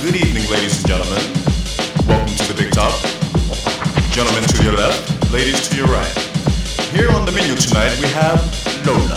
Good evening, ladies and gentlemen. Welcome to the Big Top. Gentlemen to your left, ladies to your right. Here on the menu tonight we have Lola.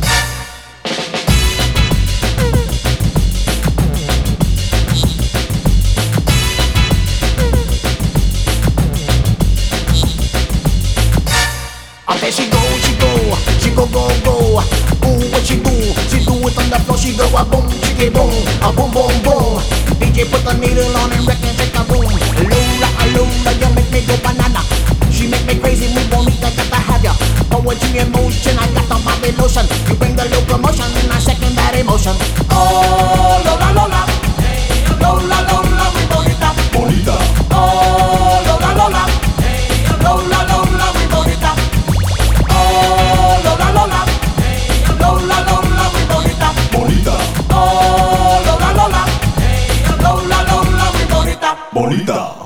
Okay, she go, go. Ooh, what she do? She do it on the floor, she go a boom, chicka boom, a boom, boom, boom. DJ put the needle on and wreck and take a boom. Lola, you make me go banana. She make me crazy, me bonita, got to have ya. Poetry in motion, I got the body lotion. You bring the locomotion, and I second that emotion. Oh, Lola, Lola. Lola, Lola, we bonita. Bonita. Oh, Lola, Lola. Lola, Lola, we bonita. Oh, Lola, Lola. Lola, Lola, we bonita. Bonita. Oh, Lola, Lola. Lola, Lola, we bonita. Bonita.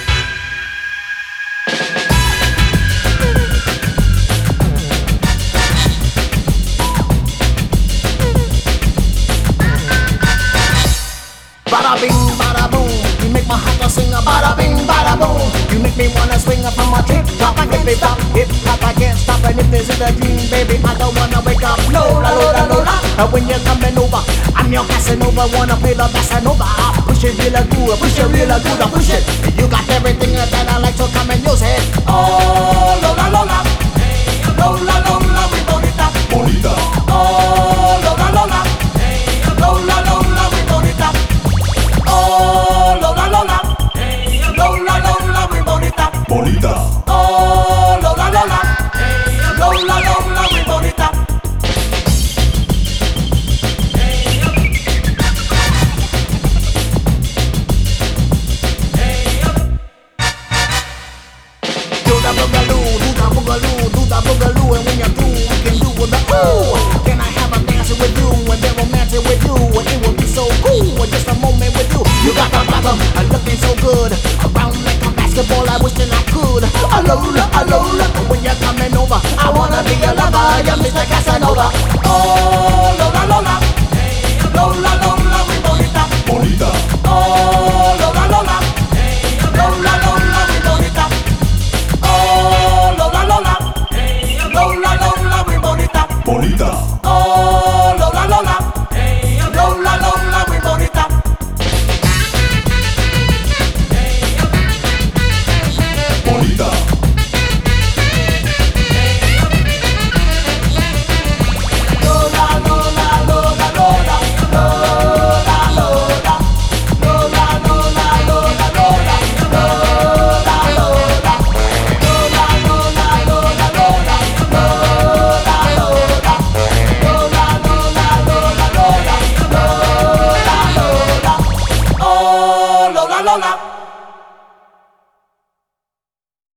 Bada bing, bada boom. You make my heart sing a bada bing, bada boom. You make me wanna swing up from my tip top. I can't be stop, hip hop, I can't stop. And if this is a dream, baby, I don't wanna wake up. Lola, Lola, Lola. And when you're coming over, I'm your Casanova. Wanna play the Casanova? I push it real good, push it real good, push it. You got everything that I like, so come and use it. Oh.